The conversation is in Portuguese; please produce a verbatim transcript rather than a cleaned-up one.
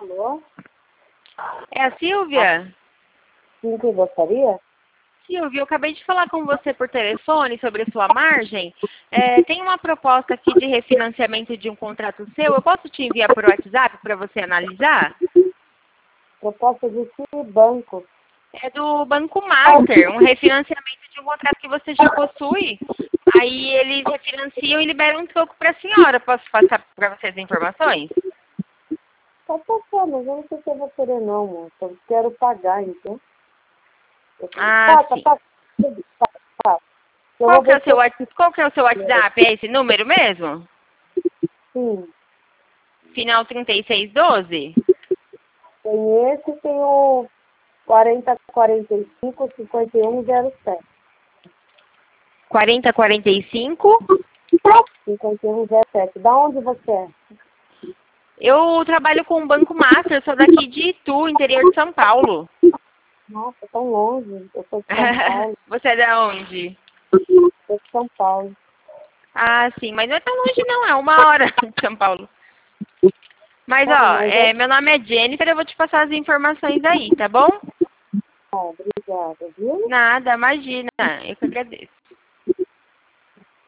Alô? É a Silvia? Sim, que gostaria? Silvia, eu acabei de falar com você por telefone sobre a sua margem. É, tem uma proposta aqui de refinanciamento de um contrato seu. Eu posso te enviar por WhatsApp para você analisar? Proposta de que banco? É do Banco Master, um refinanciamento de um contrato que você já possui. Aí eles refinanciam e liberam um troco para a senhora. Posso passar para vocês as informações? Tá passando, mas eu não sei se eu vou querer não, moça. Eu quero pagar, então. Eu falei, Ah, passa, sim. passa, passa, passa. Eu Qual vou que é ver o se seu, eu... Whats- qual que é o seu WhatsApp? É esse número mesmo? Sim, Final trinta e seis doze? tem esse e tem o quarenta, quarenta e cinco, cinquenta e um, zero sete. quarenta quarenta e cinco? cinquenta e um, zero sete. Da onde você é? Eu trabalho com o Banco Master, eu sou daqui de Itu, interior de São Paulo. Nossa, tão longe. Eu sou de São Paulo. Você é da onde? Sou de São Paulo. Ah, sim, mas não é tão longe não, é uma hora de São Paulo. Mas, Tá, ó, mas é, é... meu nome é Jennifer, eu vou te passar as informações aí, tá bom? Ah, obrigada, viu? Nada, imagina, eu que agradeço.